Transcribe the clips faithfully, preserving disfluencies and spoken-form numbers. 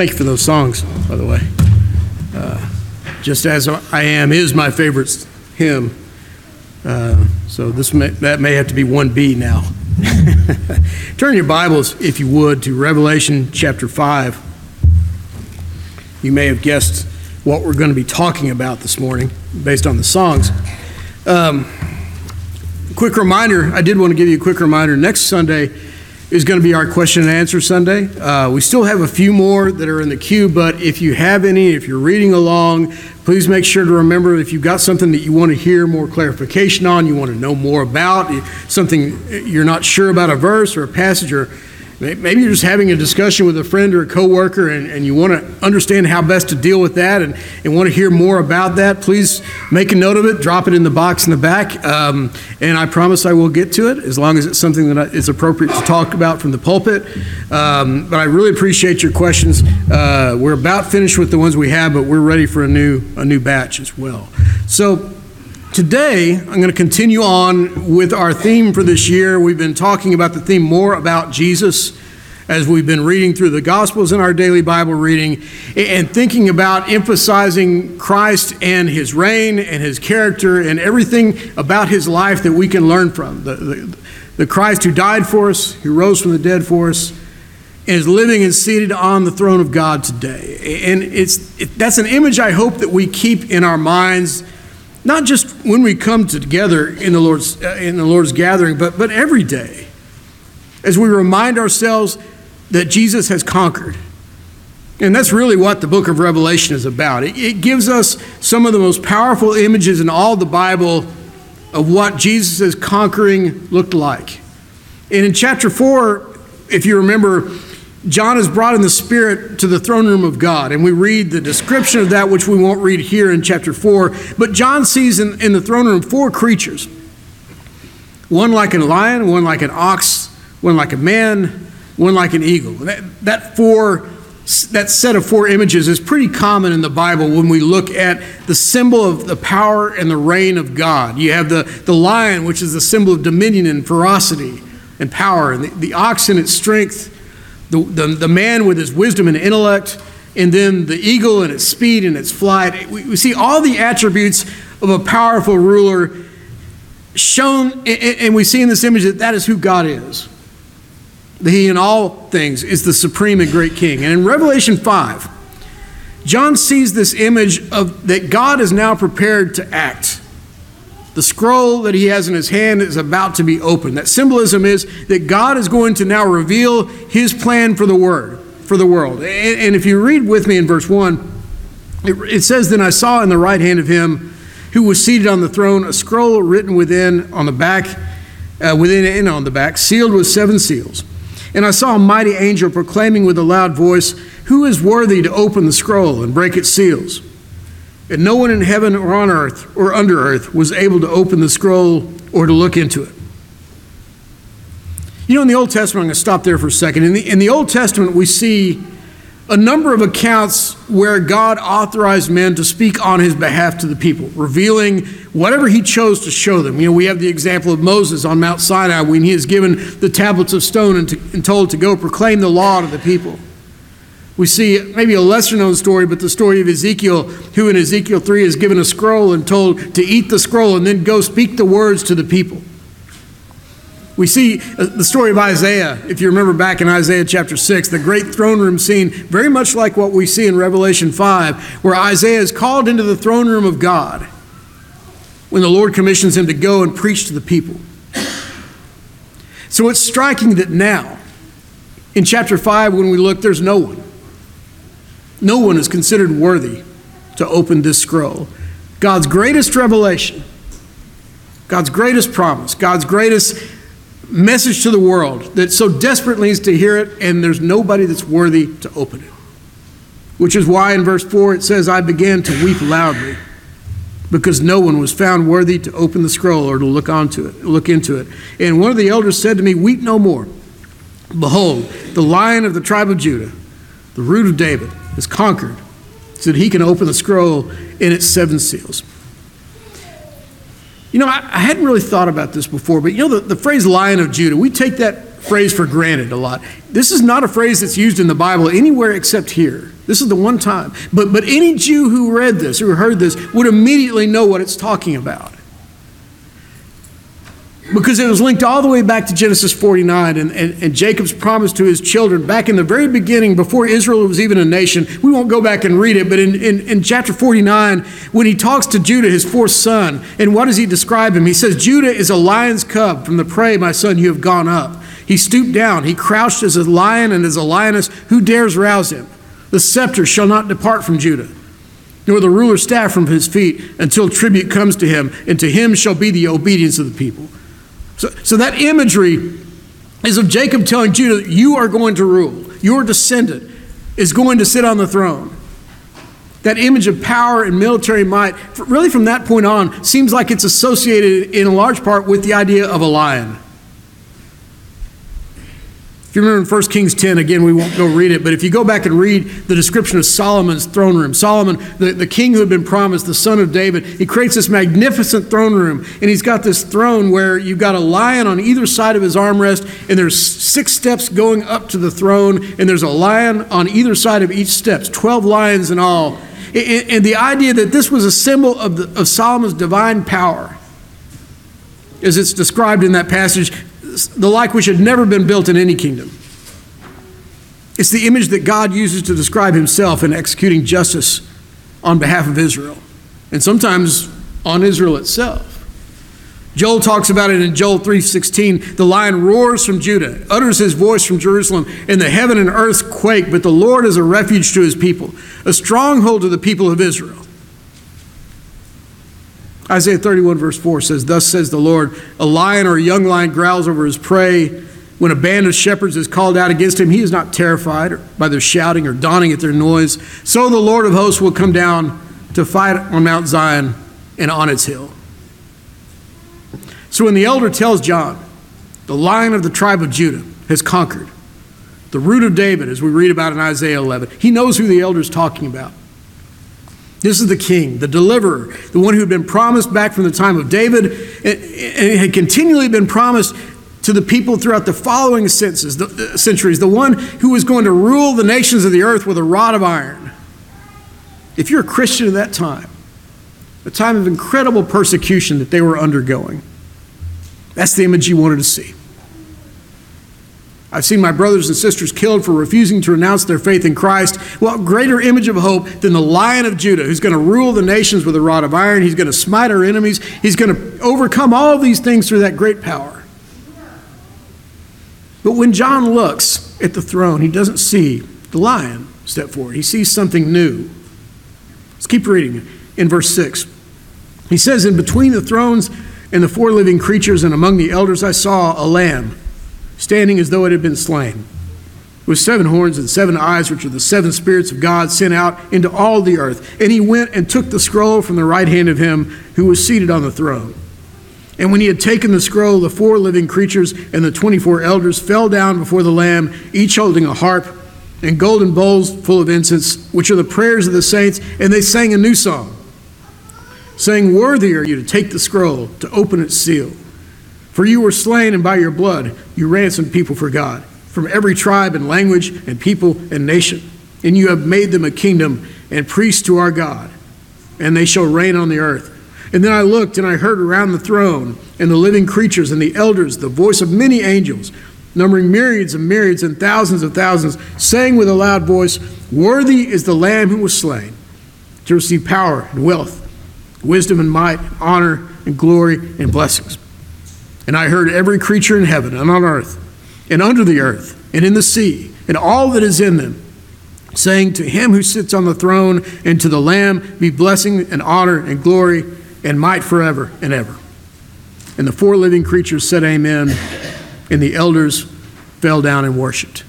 Thank you for those songs, by the way. Uh, Just As I Am is my favorite hymn. Uh, so this may, that may have to be one B now. Turn your Bibles, if you would, to Revelation chapter five. You may have guessed what we're going to be talking about this morning based on the songs. Um, quick reminder, I did want to give you a quick reminder. Next Sunday is going to be our question and answer Sunday. Uh, we still have a few more that are in the queue, but if you have any, if you're reading along, please make sure to remember if you've got something that you want to hear more clarification on, you want to know more about, something you're not sure about a verse or a passage, or maybe you're just having a discussion with a friend or a coworker and, and you want to understand how best to deal with that and, and want to hear more about that, please make a note of it, drop it in the box in the back, um, and I promise I will get to it as long as it's something that is appropriate to talk about from the pulpit. Um, but I really appreciate your questions. Uh, we're about finished with the ones we have, but we're ready for a new, a new batch as well. So today, I'm going to continue on with our theme for this year. We've been talking about the theme more about Jesus as we've been reading through the Gospels in our daily Bible reading and thinking about emphasizing Christ and his reign and his character and everything about his life that we can learn from. The, the, the Christ who died for us, who rose from the dead for us, and is living and seated on the throne of God today. And it's it, that's an image I hope that we keep in our minds, not just when we come together in the Lord's uh, in the Lord's gathering, but but every day, as we remind ourselves that Jesus has conquered. And that's really what the book of Revelation is about. It, it gives us some of the most powerful images in all the Bible of what Jesus' conquering looked like. And in chapter four, if you remember, John is brought in the Spirit to the throne room of God, and we read the description of that, which we won't read here in chapter four. But John sees in, in the throne room four creatures, one like a lion, one like an ox, one like a man, one like an eagle. That, that four, that set of four images is pretty common in the Bible when we look at the symbol of the power and the reign of God. You have the, the lion, which is the symbol of dominion and ferocity and power, and the, the ox in its strength, The, the, the man with his wisdom and intellect, and then the eagle and its speed and its flight. We, we see all the attributes of a powerful ruler shown, and, and we see in this image that that is who God is. That he in all things is the supreme and great king. And in Revelation five, John sees this image of that God is now prepared to act. The scroll that he has in his hand is about to be opened. That symbolism is that God is going to now reveal his plan for the word, for the world. And, and if you read with me in verse one, it, it says, "Then I saw in the right hand of him who was seated on the throne a scroll written within on the back, uh, within and on the back, sealed with seven seals. And I saw a mighty angel proclaiming with a loud voice, 'Who is worthy to open the scroll and break its seals?' And no one in heaven or on earth or under earth was able to open the scroll or to look into it." You know, in the Old Testament, I'm going to stop there for a second. In the, in the Old Testament, we see a number of accounts where God authorized men to speak on his behalf to the people, revealing whatever he chose to show them. You know, we have the example of Moses on Mount Sinai when he is given the tablets of stone and, to, and told to go proclaim the law to the people. We see maybe a lesser known story, but the story of Ezekiel, who in Ezekiel three is given a scroll and told to eat the scroll and then go speak the words to the people. We see the story of Isaiah, if you remember back in Isaiah chapter six, the great throne room scene, very much like what we see in Revelation five, where Isaiah is called into the throne room of God when the Lord commissions him to go and preach to the people. So it's striking that now, in chapter five, when we look, there's no one. No one is considered worthy to open this scroll. God's greatest revelation, God's greatest promise, God's greatest message to the world that so desperately needs to hear it, and there's nobody that's worthy to open it. Which is why in verse four it says, "I began to weep loudly because no one was found worthy to open the scroll or to look onto it, look into it. And one of the elders said to me, 'Weep no more. Behold, the Lion of the tribe of Judah, the Root of David, is conquered so that he can open the scroll in its seven seals.'" You know, I, I hadn't really thought about this before, but you know, the, the phrase Lion of Judah, we take that phrase for granted a lot. This is not a phrase that's used in the Bible anywhere except here. This is the one time. But, but any Jew who read this, who heard this, would immediately know what it's talking about. Because it was linked all the way back to Genesis forty-nine and, and, and Jacob's promise to his children back in the very beginning, before Israel was even a nation. We won't go back and read it, but in, in, in chapter forty-nine, when he talks to Judah, his fourth son, and what does he describe him? He says, Judah is a lion's cub. From the prey, my son, you have gone up. He stooped down. He crouched as a lion and as a lioness. Who dares rouse him? The scepter shall not depart from Judah, nor the ruler's staff from his feet, until tribute comes to him, and to him shall be the obedience of the people. So, so that imagery is of Jacob telling Judah, you are going to rule. Your descendant is going to sit on the throne. That image of power and military might, really from that point on, seems like it's associated in a large part with the idea of a lion. If you remember in First Kings ten, again, we won't go read it, but if you go back and read the description of Solomon's throne room, Solomon, the, the king who had been promised, the son of David, he creates this magnificent throne room, and he's got this throne where you've got a lion on either side of his armrest, and there's six steps going up to the throne, and there's a lion on either side of each step, twelve lions in all. And, and the idea that this was a symbol of, the, of Solomon's divine power, as it's described in that passage, the like which had never been built in any kingdom. It's the image that God uses to describe himself in executing justice on behalf of Israel, and sometimes on Israel itself. Joel talks about it in Joel three sixteen. The lion roars from Judah, utters his voice from Jerusalem, and the heaven and earth quake, but the Lord is a refuge to his people, a stronghold to the people of Israel. Isaiah thirty-one verse four says, thus says the Lord, a lion or a young lion growls over his prey. When a band of shepherds is called out against him, he is not terrified by their shouting or dawning at their noise. So the Lord of hosts will come down to fight on Mount Zion and on its hill. So when the elder tells John, the lion of the tribe of Judah has conquered, the root of David, as we read about in Isaiah eleven, he knows who the elder is talking about. This is the king, the deliverer, the one who had been promised back from the time of David and had continually been promised to the people throughout the following centuries, the, centuries, the one who was going to rule the nations of the earth with a rod of iron. If you're a Christian at that time, a time of incredible persecution that they were undergoing, that's the image you wanted to see. I've seen my brothers and sisters killed for refusing to renounce their faith in Christ. What greater image of hope than the Lion of Judah, who's going to rule the nations with a rod of iron. He's going to smite our enemies. He's going to overcome all of these things through that great power. But when John looks at the throne, he doesn't see the lion step forward. He sees something new. Let's keep reading in verse six. He says, in between the thrones and the four living creatures and among the elders, I saw a lamb standing as though it had been slain, with seven horns and seven eyes, which are the seven spirits of God sent out into all the earth. And he went and took the scroll from the right hand of him who was seated on the throne. And when he had taken the scroll, the four living creatures and the twenty-four elders fell down before the Lamb, each holding a harp and golden bowls full of incense, which are the prayers of the saints. And they sang a new song, saying, worthy are you to take the scroll, to open its seal. For you were slain, and by your blood you ransomed people for God, from every tribe and language and people and nation. And you have made them a kingdom and priests to our God, and they shall reign on the earth. And then I looked, and I heard around the throne and the living creatures and the elders the voice of many angels, numbering myriads and myriads and thousands of thousands, saying with a loud voice, worthy is the Lamb who was slain to receive power and wealth, wisdom and might, honor and glory and blessings. And I heard every creature in heaven and on earth and under the earth and in the sea and all that is in them, saying, to him who sits on the throne and to the Lamb be blessing and honor and glory and might forever and ever. And the four living creatures said amen, and the elders fell down and worshiped.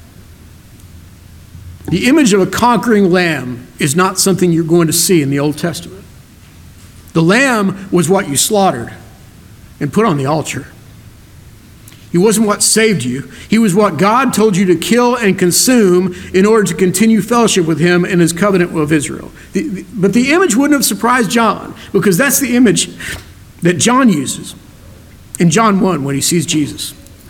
The image of a conquering lamb is not something you're going to see in the Old Testament. The lamb was what you slaughtered and put on the altar. He wasn't what saved you. He was what God told you to kill and consume in order to continue fellowship with him in his covenant with Israel. The, the, but the image wouldn't have surprised John, because that's the image that John uses in John one when he sees Jesus.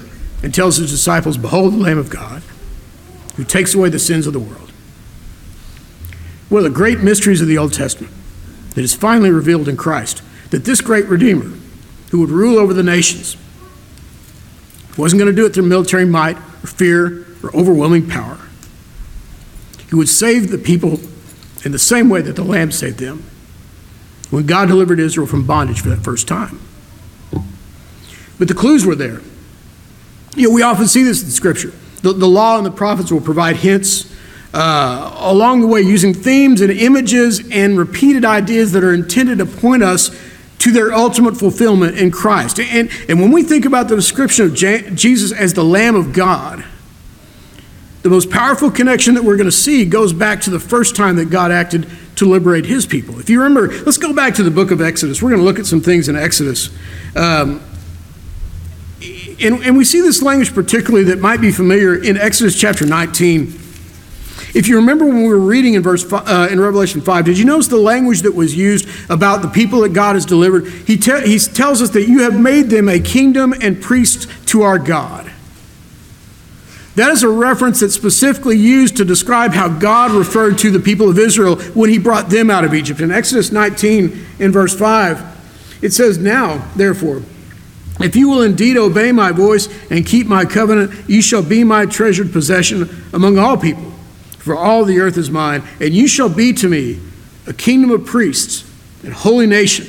and tells his disciples, "Behold the Lamb of God, who takes away the sins of the world." One of the great mysteries of the Old Testament that is finally revealed in Christ, that this great Redeemer, who would rule over the nations, wasn't going to do it through military might or fear or overwhelming power. He would save the people in the same way that the Lamb saved them when God delivered Israel from bondage for that first time. But the clues were there. You know, we often see this in Scripture. The, the law and the prophets will provide hints uh, along the way, using themes and images and repeated ideas that are intended to point us to their ultimate fulfillment in Christ. And, and when we think about the description of Je- Jesus as the Lamb of God, the most powerful connection that we're going to see goes back to the first time that God acted to liberate his people. If you remember, let's go back to the book of Exodus. We're going to look at some things in Exodus. Um, and, and we see this language particularly that might be familiar in Exodus chapter nineteen. If you remember when we were reading in verse uh, in Revelation five, did you notice the language that was used about the people that God has delivered? He, te- he tells us that you have made them a kingdom and priests to our God. That is a reference that's specifically used to describe how God referred to the people of Israel when he brought them out of Egypt. In Exodus nineteen, in verse five, it says, "Now, therefore, if you will indeed obey my voice and keep my covenant, you shall be my treasured possession among all people. For all the earth is mine, and you shall be to me a kingdom of priests and holy nation."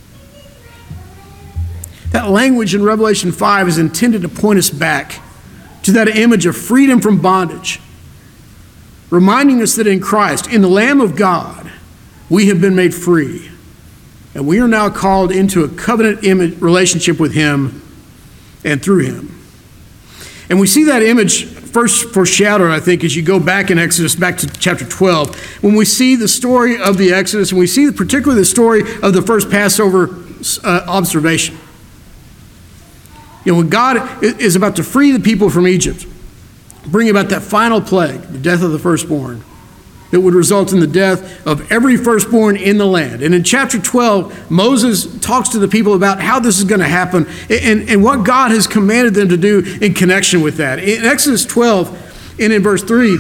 That language in Revelation five is intended to point us back to that image of freedom from bondage, reminding us that in Christ, in the Lamb of God, we have been made free. And we are now called into a covenant image relationship with him and through him. And we see that image first foreshadowed, I think, as you go back in Exodus, back to chapter twelve, when we see the story of the Exodus, and we see particularly the story of the first Passover uh, observation. You know, when God is about to free the people from Egypt, bring about that final plague, the death of the firstborn, that would result in the death of every firstborn in the land. And in chapter twelve, Moses talks to the people about how this is going to happen and, and what God has commanded them to do in connection with that. In Exodus twelve, and in verse three,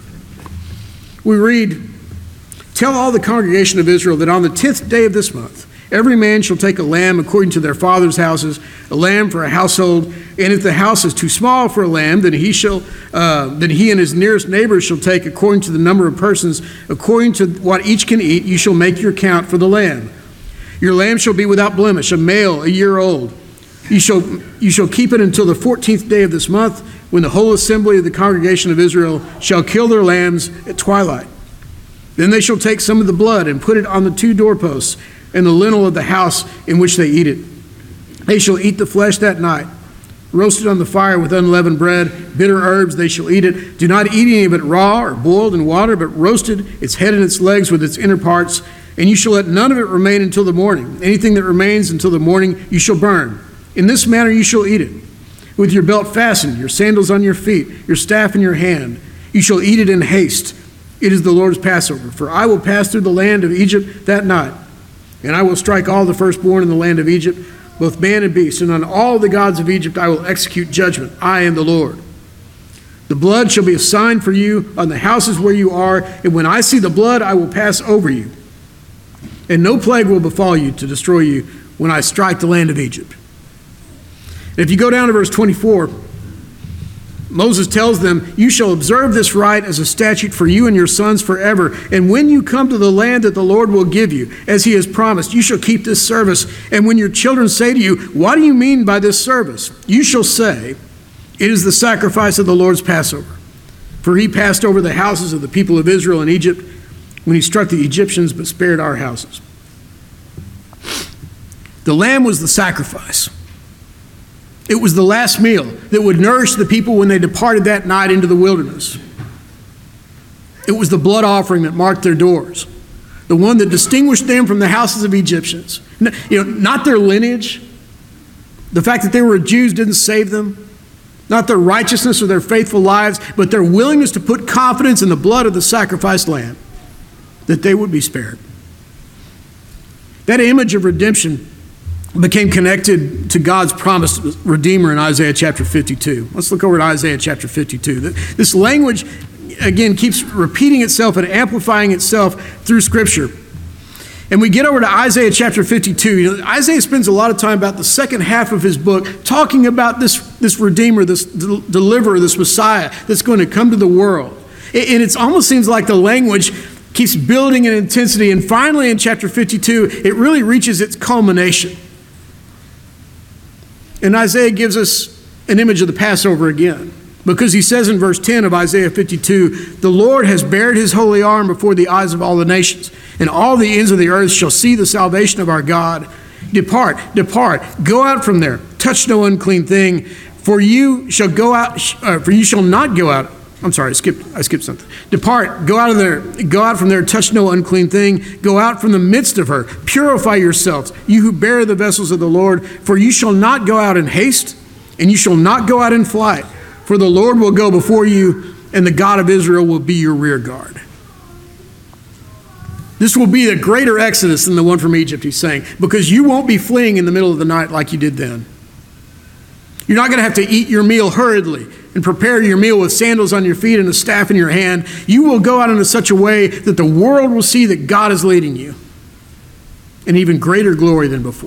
we read, "Tell all the congregation of Israel that on the tenth day of this month, every man shall take a lamb according to their father's houses, a lamb for a household. And if the house is too small for a lamb, then he shall, uh, then he and his nearest neighbors shall take according to the number of persons, according to what each can eat. You shall make your count for the lamb. Your lamb shall be without blemish, a male, a year old. You shall you shall keep it until the fourteenth day of this month, when the whole assembly of the congregation of Israel shall kill their lambs at twilight. Then they shall take some of the blood and put it on the two doorposts and the lintel of the house in which they eat it. They shall eat the flesh that night, roasted on the fire with unleavened bread, bitter herbs, they shall eat it. Do not eat any of it raw or boiled in water, but roasted, its head and its legs with its inner parts. And you shall let none of it remain until the morning. Anything that remains until the morning you shall burn. In this manner you shall eat it, with your belt fastened, your sandals on your feet, your staff in your hand. You shall eat it in haste. It is the Lord's Passover. For I will pass through the land of Egypt that night, and I will strike all the firstborn in the land of Egypt, both man and beast, and on all the gods of Egypt I will execute judgment. I am the Lord. The blood shall be a sign for you on the houses where you are, and when I see the blood, I will pass over you. And no plague will befall you to destroy you when I strike the land of Egypt." And if you go down to verse twenty-four, Moses tells them, "You shall observe this rite as a statute for you and your sons forever. And when you come to the land that the Lord will give you, as he has promised, you shall keep this service. And when your children say to you, 'What do you mean by this service?' you shall say, 'It is the sacrifice of the Lord's Passover. For he passed over the houses of the people of Israel in Egypt when he struck the Egyptians but spared our houses.'" The lamb was the sacrifice. It was the last meal that would nourish the people when they departed that night into the wilderness. It was the blood offering that marked their doors, the one that distinguished them from the houses of Egyptians. You know, not their lineage. The fact that they were Jews didn't save them. Not their righteousness or their faithful lives, but their willingness to put confidence in the blood of the sacrificed lamb, that they would be spared. That image of redemption became connected to God's promised Redeemer in Isaiah chapter fifty-two. Let's look over at Isaiah chapter fifty-two. This language, again, keeps repeating itself and amplifying itself through Scripture. And we get over to Isaiah chapter fifty-two. You know, Isaiah spends a lot of time about the second half of his book talking about this, this Redeemer, this del- deliverer, this Messiah that's going to come to the world. And it almost seems like the language keeps building in intensity. And finally, in chapter fifty-two, it really reaches its culmination. And Isaiah gives us an image of the Passover again, because he says in verse ten of Isaiah fifty-two, "The Lord has bared his holy arm before the eyes of all the nations, and all the ends of the earth shall see the salvation of our God. Depart, depart, go out from there, touch no unclean thing, for you shall go out, uh, for you shall not go out." I'm sorry, I skipped, I skipped something. "Depart, go out of there, go out from there, touch no unclean thing, go out from the midst of her, purify yourselves, you who bear the vessels of the Lord, for you shall not go out in haste, and you shall not go out in flight, for the Lord will go before you, and the God of Israel will be your rear guard." This will be a greater exodus than the one from Egypt, he's saying, because you won't be fleeing in the middle of the night like you did then. You're not going to have to eat your meal hurriedly and prepare your meal with sandals on your feet and a staff in your hand. You will go out in such a way that the world will see that God is leading you in even greater glory than before.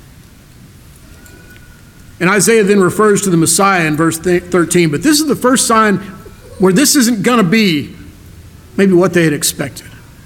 And Isaiah then refers to the Messiah in verse thirteen. But this is the first sign where this isn't going to be maybe what they had expected.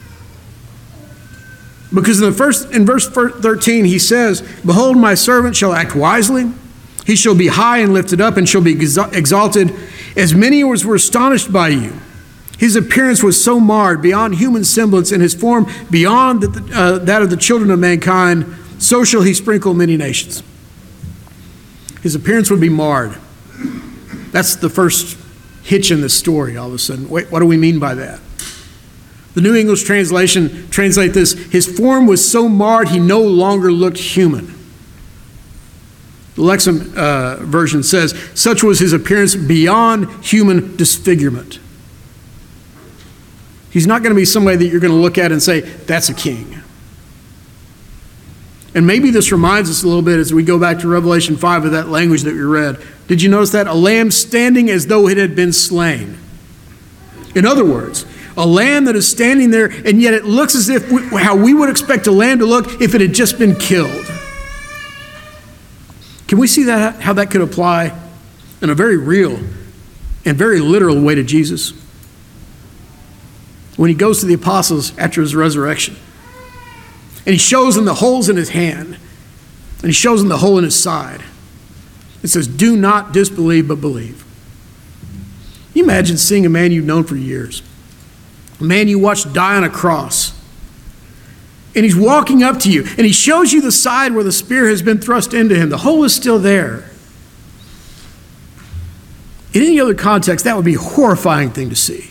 Because in the first in verse thirteen he says, "Behold, my servant shall act wisely. He shall be high and lifted up and shall be exalted. As many as were astonished by you. His appearance was so marred beyond human semblance, and his form beyond the, uh, that of the children of mankind. So shall he sprinkle many nations." His appearance would be marred. That's the first hitch in this story all of a sudden. Wait, what do we mean by that? The New English translation translate this: "His form was so marred he no longer looked human." The Lexham uh, version says, "Such was his appearance beyond human disfigurement." He's not going to be somebody that you're going to look at and say, "That's a king." And maybe this reminds us a little bit as we go back to Revelation five of that language that we read. Did you notice that? A lamb standing as though it had been slain. In other words, a lamb that is standing there, and yet it looks as if we, how we would expect a lamb to look if it had just been killed. Can we see that, how that could apply in a very real and very literal way to Jesus? When he goes to the apostles after his resurrection, and he shows them the holes in his hand, and he shows them the hole in his side. It says, "Do not disbelieve, but believe." Can you imagine seeing a man you've known for years, a man you watched die on a cross, and he's walking up to you, and he shows you the side where the spear has been thrust into him. The hole is still there. In any other context, that would be a horrifying thing to see.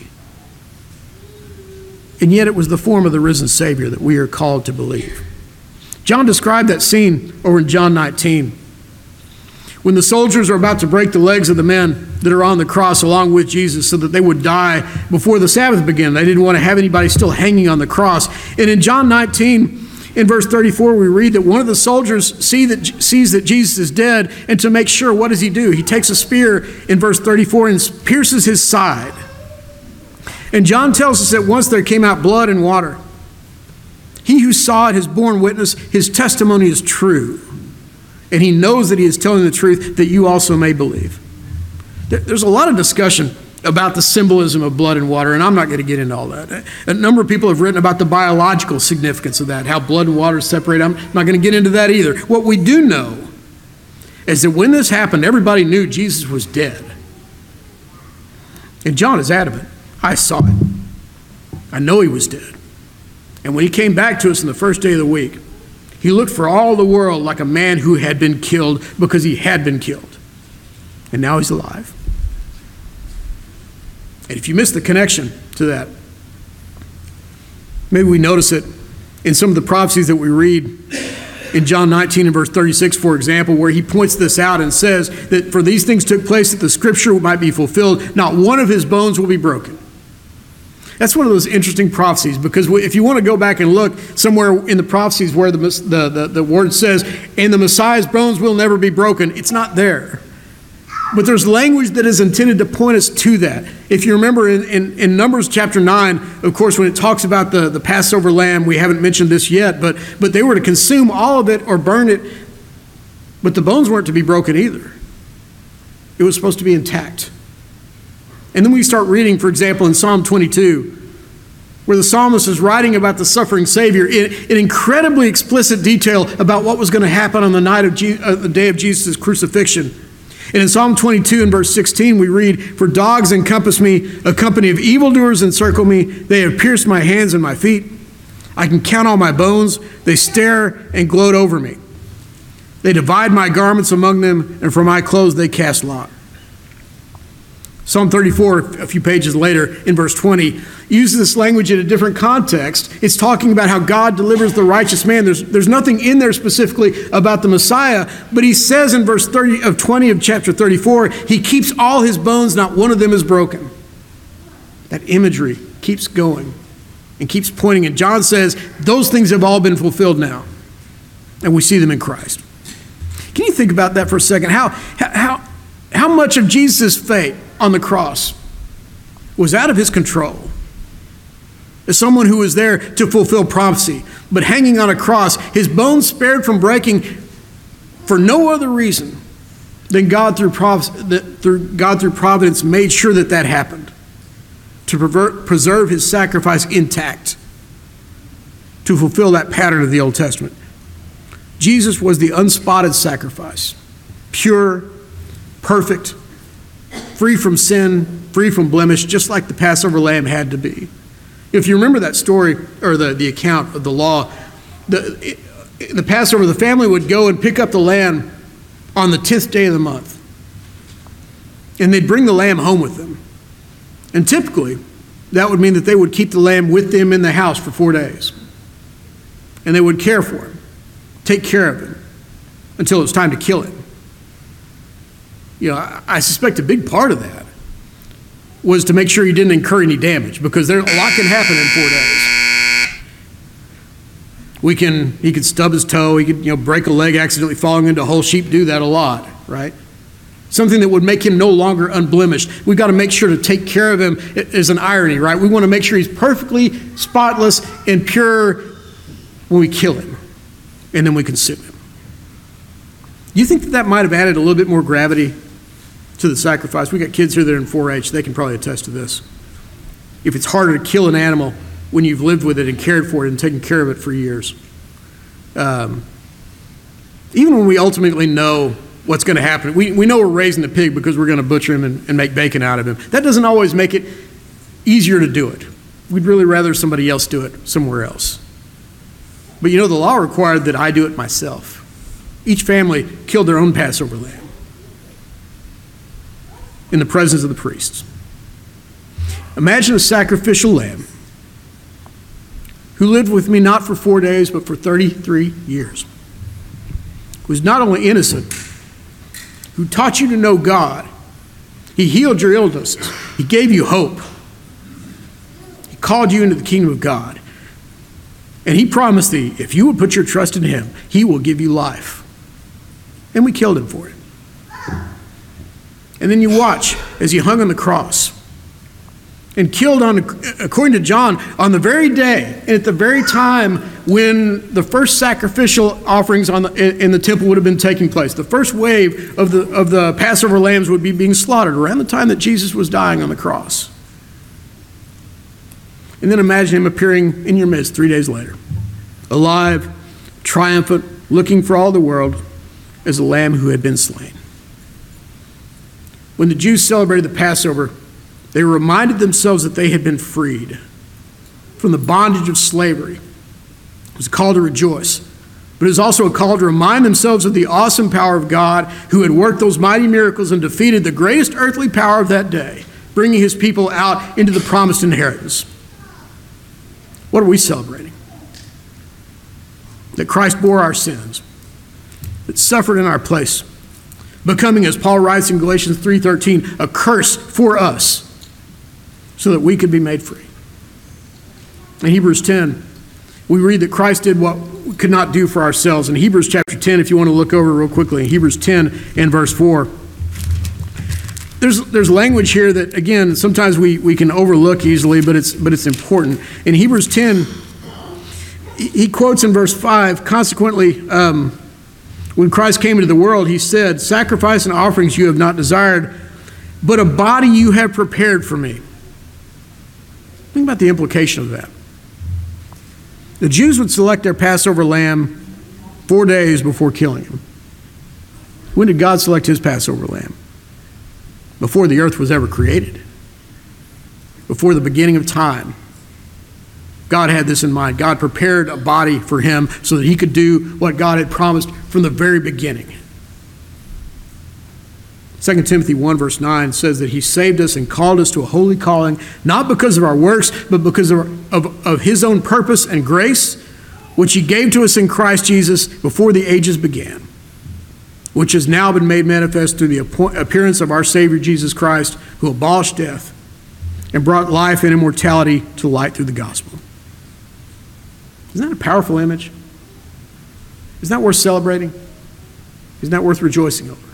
And yet it was the form of the risen Savior that we are called to believe. John described that scene over in John nineteen. When the soldiers are about to break the legs of the men that are on the cross along with Jesus so that they would die before the Sabbath began. They didn't want to have anybody still hanging on the cross. And in John nineteen, in verse thirty-four, we read that one of the soldiers see that, sees that Jesus is dead, and to make sure, what does he do? He takes a spear in verse thirty-four and pierces his side. And John tells us that once there came out blood and water. He who saw it has borne witness, his testimony is true. And he knows that he is telling the truth, that you also may believe. There's a lot of discussion about the symbolism of blood and water, and I'm not going to get into all that. A number of people have written about the biological significance of that, how blood and water separate. I'm not going to get into that either. What we do know is that when this happened, everybody knew Jesus was dead. And John is adamant. I saw it. I know he was dead. And when he came back to us on the first day of the week, he looked for all the world like a man who had been killed because he had been killed. And now he's alive. And if you miss the connection to that, maybe we notice it in some of the prophecies that we read in John nineteen and verse thirty-six, for example, where he points this out and says that for these things took place that the scripture might be fulfilled, not one of his bones will be broken. That's one of those interesting prophecies, because if you want to go back and look somewhere in the prophecies where the, the, the, the word says, and the Messiah's bones will never be broken, it's not there. But there's language that is intended to point us to that. If you remember in, in, in Numbers chapter nine, of course, when it talks about the, the Passover lamb, we haven't mentioned this yet, but, but they were to consume all of it or burn it, but the bones weren't to be broken either. It was supposed to be intact. And then we start reading, for example, in Psalm twenty-two, where the psalmist is writing about the suffering Savior in, in incredibly explicit detail about what was going to happen on the night of Je- uh, the day of Jesus' crucifixion. And in Psalm twenty-two and verse sixteen, we read, "For dogs encompass me, a company of evildoers encircle me. They have pierced my hands and my feet. I can count all my bones. They stare and gloat over me. They divide my garments among them, and for my clothes they cast lot." Psalm thirty-four, a few pages later, in verse twenty, uses this language in a different context. It's talking about how God delivers the righteous man. There's, there's nothing in there specifically about the Messiah, but he says in verse thirty of twenty of chapter thirty-four, he keeps all his bones, not one of them is broken. That imagery keeps going and keeps pointing. And John says those things have all been fulfilled now, and we see them in Christ. Can you think about that for a second? How, how, how much of Jesus' fate on the cross was out of his control? As someone who was there to fulfill prophecy, but hanging on a cross, his bones spared from breaking for no other reason than God through, prov- through, God through providence made sure that that happened, to pervert, preserve his sacrifice intact, to fulfill that pattern of the Old Testament. Jesus was the unspotted sacrifice, pure, perfect, free from sin, free from blemish, just like the Passover lamb had to be. If you remember that story, or the, the account of the law, the, the Passover, the family would go and pick up the lamb on the tenth day of the month. And they'd bring the lamb home with them. And typically, that would mean that they would keep the lamb with them in the house for four days. And they would care for him, take care of him, until it was time to kill him. You know, I, I suspect a big part of that was to make sure he didn't incur any damage, because there, a lot can happen in four days. We can, he could stub his toe, he could, you know, break a leg accidentally falling into a hole. Sheep do that a lot, right? Something that would make him no longer unblemished. We've got to make sure to take care of him is an irony, right? We want to make sure he's perfectly spotless and pure when we kill him, and then we consume him. Do you think that that might have added a little bit more gravity to the sacrifice? We got kids here that are in four H. They can probably attest to this. If it's harder to kill an animal when you've lived with it and cared for it and taken care of it for years. Um, even when we ultimately know what's going to happen, we, we know we're raising the pig because we're going to butcher him and, and make bacon out of him. That doesn't always make it easier to do it. We'd really rather somebody else do it somewhere else. But you know, the law required that I do it myself. Each family killed their own Passover lamb in the presence of the priests. Imagine a sacrificial lamb who lived with me not for four days, but for thirty-three years, who was not only innocent, who taught you to know God. He healed your illnesses. He gave you hope. He called you into the kingdom of God. And he promised thee, if you would put your trust in him, he will give you life. And we killed him for it. And then you watch as he hung on the cross and killed on, according to John, on the very day and at the very time when the first sacrificial offerings on the, in the temple would have been taking place. The first wave of the, of the Passover lambs would be being slaughtered around the time that Jesus was dying on the cross. And then imagine him appearing in your midst three days later, alive, triumphant, looking for all the world as a lamb who had been slain. When the Jews celebrated the Passover, they reminded themselves that they had been freed from the bondage of slavery. It was a call to rejoice, but it was also a call to remind themselves of the awesome power of God who had worked those mighty miracles and defeated the greatest earthly power of that day, bringing his people out into the promised inheritance. What are we celebrating? That Christ bore our sins, that suffered in our place, becoming, as Paul writes in Galatians three thirteen, a curse for us, so that we could be made free. In Hebrews ten, we read that Christ did what we could not do for ourselves. In Hebrews chapter ten, if you want to look over real quickly, in Hebrews ten and verse four, there's there's language here that, again, sometimes we, we can overlook easily, but it's but it's important. In Hebrews ten, he quotes in verse five, consequently, um, when Christ came into the world, he said, sacrifice and offerings you have not desired, but a body you have prepared for me. Think about the implication of that. The Jews would select their Passover lamb four days before killing him. When did God select his Passover lamb? Before the earth was ever created. Before the beginning of time. God had this in mind. God prepared a body for him so that he could do what God had promised from the very beginning. Second Timothy one verse nine says that he saved us and called us to a holy calling, not because of our works, but because of, of, of his own purpose and grace, which he gave to us in Christ Jesus before the ages began, which has now been made manifest through the appearance of our Savior Jesus Christ, who abolished death and brought life and immortality to light through the gospel. Isn't that a powerful image? Isn't that worth celebrating? Isn't that worth rejoicing over?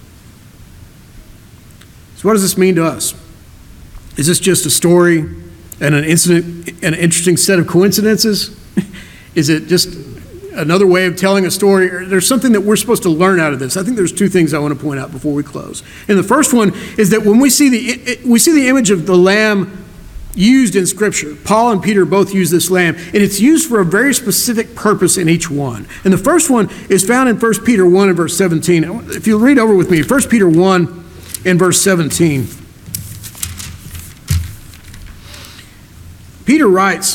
So what does this mean to us? Is this just a story and an incident, an interesting set of coincidences? Is it just another way of telling a story? Or there's something that we're supposed to learn out of this. I think there's two things I want to point out before we close. And the first one is that when we see the we see the image of the lamb used in Scripture, Paul and Peter both use this lamb, and it's used for a very specific purpose in each one. And the first one is found in First Peter one and verse seventeen. If you read over with me, First Peter one in verse seventeen. Peter writes,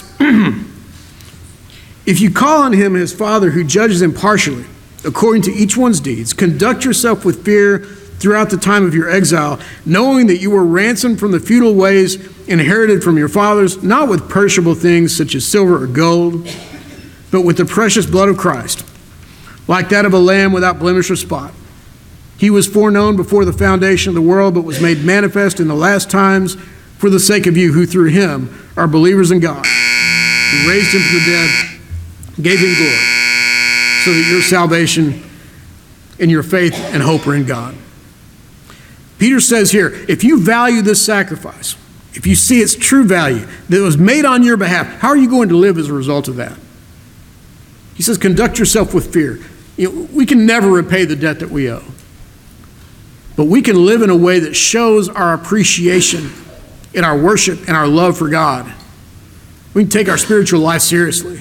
if you call on him as Father who judges impartially, according to each one's deeds, conduct yourself with fear throughout the time of your exile, knowing that you were ransomed from the futile ways inherited from your fathers, not with perishable things such as silver or gold, but with the precious blood of Christ, like that of a lamb without blemish or spot. He was foreknown before the foundation of the world, but was made manifest in the last times for the sake of you, who through him are believers in God, who raised him from the dead, gave him glory, so that your salvation and your faith and hope are in God. Peter says here, if you value this sacrifice, if you see its true value, that it was made on your behalf, how are you going to live as a result of that? He says, conduct yourself with fear. You know, we can never repay the debt that we owe. But we can live in a way that shows our appreciation in our worship and our love for God. We can take our spiritual life seriously.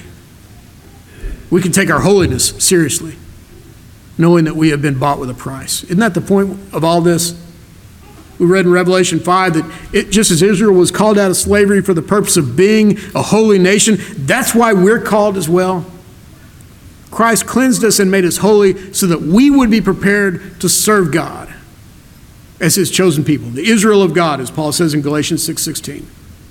We can take our holiness seriously, knowing that we have been bought with a price. Isn't that the point of all this? We read in Revelation five that it, just as Israel was called out of slavery for the purpose of being a holy nation, that's why we're called as well. Christ cleansed us and made us holy so that we would be prepared to serve God as his chosen people, the Israel of God, as Paul says in Galatians six sixteen.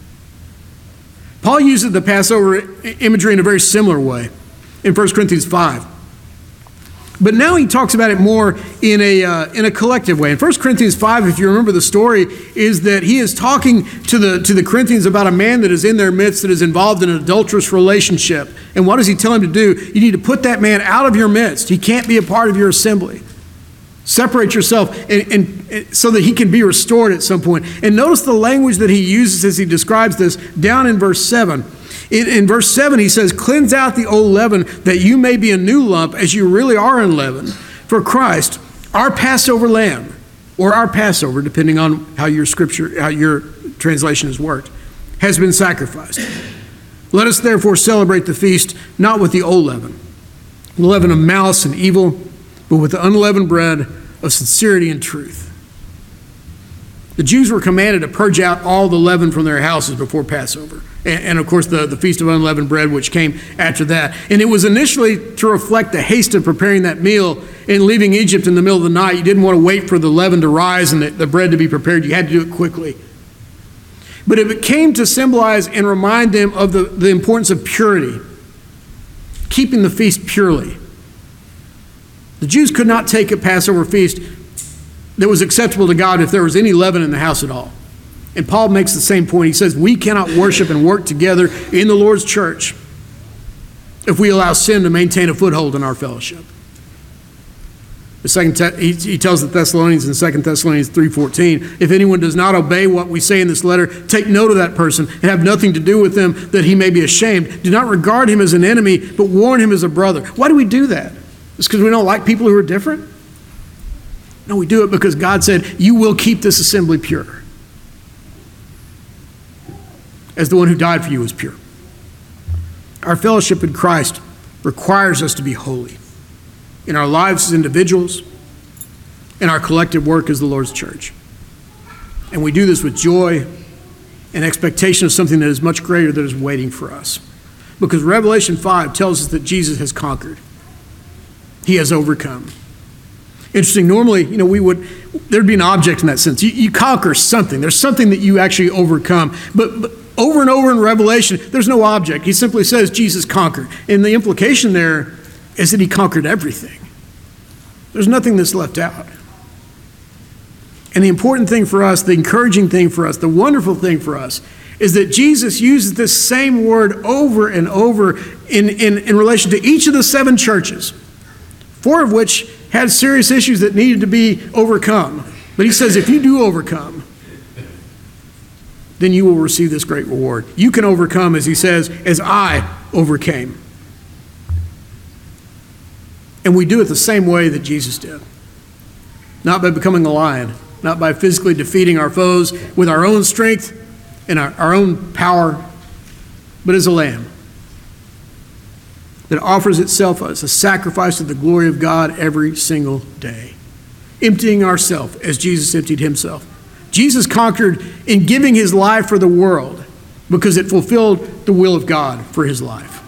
Paul uses the Passover imagery in a very similar way in First Corinthians five. But now he talks about it more in a, uh, in a collective way. In First Corinthians five, if you remember the story, is that he is talking to the, to the Corinthians about a man that is in their midst that is involved in an adulterous relationship. And what does he tell him to do? You need to put that man out of your midst. He can't be a part of your assembly. Separate yourself and, and, and so that he can be restored at some point. And notice the language that he uses as he describes this down in verse seven. In, in verse seven, he says, cleanse out the old leaven that you may be a new lump as you really are unleavened. For Christ, our Passover lamb, or our Passover, depending on how your scripture, how your translation has worked, has been sacrificed. Let us therefore celebrate the feast, not with the old leaven, the leaven of malice and evil, but with the unleavened bread of sincerity and truth. The Jews were commanded to purge out all the leaven from their houses before Passover. And, and of course, the, the Feast of Unleavened Bread, which came after that. And it was initially to reflect the haste of preparing that meal and leaving Egypt in the middle of the night. You didn't want to wait for the leaven to rise and the, the bread to be prepared. You had to do it quickly. But it came to symbolize and remind them of the, the importance of purity, keeping the feast purely. The Jews could not take a Passover feast that was acceptable to God if there was any leaven in the house at all. And Paul makes the same point. He says, we cannot worship and work together in the Lord's church if we allow sin to maintain a foothold in our fellowship. The second te- he, he tells the Thessalonians in Second Thessalonians three fourteen, if anyone does not obey what we say in this letter, take note of that person and have nothing to do with him, that he may be ashamed. Do not regard him as an enemy, but warn him as a brother. Why do we do that? It's because we don't like people who are different? No, we do it because God said, you will keep this assembly pure, as the one who died for you is pure. Our fellowship in Christ requires us to be holy in our lives as individuals, in our collective work as the Lord's church. And we do this with joy and expectation of something that is much greater that is waiting for us. Because Revelation five tells us that Jesus has conquered. He has overcome. Interesting, normally, you know, we would, there'd be an object in that sense. You, you conquer something. There's something that you actually overcome. But, but over and over in Revelation, there's no object. He simply says Jesus conquered. And the implication there is that he conquered everything. There's nothing that's left out. And the important thing for us, the encouraging thing for us, the wonderful thing for us, is that Jesus uses this same word over and over in, in, in relation to each of the seven churches, four of which had serious issues that needed to be overcome. But he says, if you do overcome, then you will receive this great reward. You can overcome, as he says, as I overcame. And we do it the same way that Jesus did. Not by becoming a lion, not by physically defeating our foes with our own strength and our, our own power, but as a lamb that offers itself as a sacrifice to the glory of God every single day, emptying ourselves as Jesus emptied himself. Jesus conquered in giving his life for the world because it fulfilled the will of God for his life.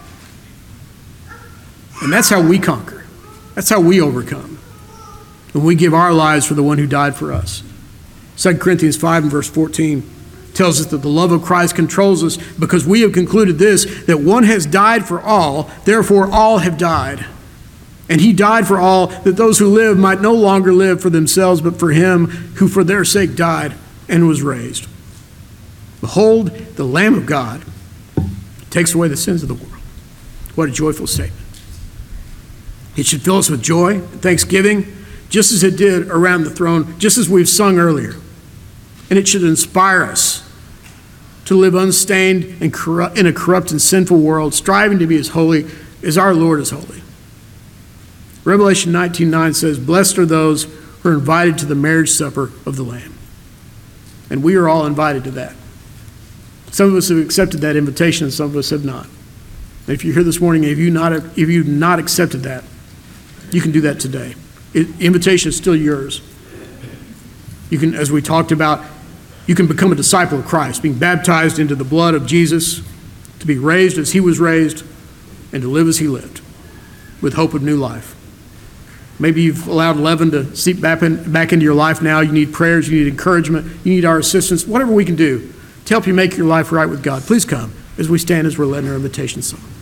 And that's how we conquer. That's how we overcome. When we give our lives for the one who died for us. Second Corinthians five and verse fourteen tells us that the love of Christ controls us because we have concluded this, that one has died for all, therefore all have died. And he died for all, that those who live might no longer live for themselves, but for him who for their sake died and was raised. Behold, the Lamb of God takes away the sins of the world. What a joyful statement. It should fill us with joy and thanksgiving, just as it did around the throne, just as we've sung earlier. And it should inspire us to live unstained and corrupt, in a corrupt and sinful world, striving to be as holy as our Lord is holy. Revelation nineteen nine says, blessed are those who are invited to the marriage supper of the Lamb. And we are all invited to that. Some of us have accepted that invitation and some of us have not. And if you're here this morning and if you've not, if you've not accepted that, you can do that today. It, invitation is still yours. You can, as we talked about, you can become a disciple of Christ, being baptized into the blood of Jesus, to be raised as he was raised, and to live as he lived, with hope of new life. Maybe you've allowed leaven to seep back, in, back into your life now. You need prayers, you need encouragement, you need our assistance, whatever we can do to help you make your life right with God. Please come as we stand as we're letting our invitation song.